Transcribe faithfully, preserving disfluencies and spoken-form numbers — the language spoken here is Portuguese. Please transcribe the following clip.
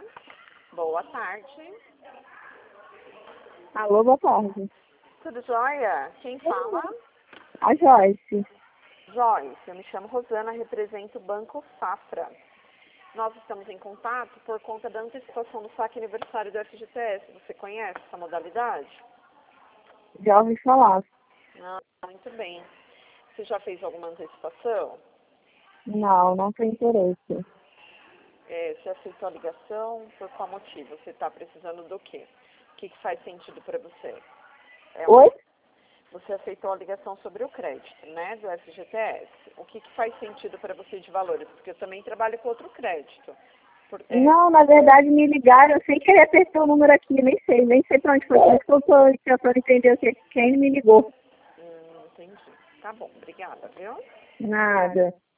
Boa tarde. Alô, boa tarde. Tudo jóia? Quem fala? A Joyce. Joyce, eu me chamo Rosana, represento o Banco Safra. Nós estamos em contato por conta da antecipação do saque aniversário do F G T S. Você conhece essa modalidade? Já ouvi falar. Ah, muito bem. Você já fez alguma antecipação? Não, não tem interesse. É, você aceitou a ligação? Por qual motivo? Você está precisando do quê? O que, que faz sentido para você? É um... Oi? Você aceitou a ligação sobre o crédito, né, do F G T S. O que, que faz sentido para você de valores? Porque eu também trabalho com outro crédito. Por, é... Não, na verdade me ligaram, eu sem querer apertar o número aqui, nem sei, nem sei para onde foi. Por isso que eu estou tentando entender o que, quem me ligou. Hum, entendi. Tá bom, obrigada, viu? Nada.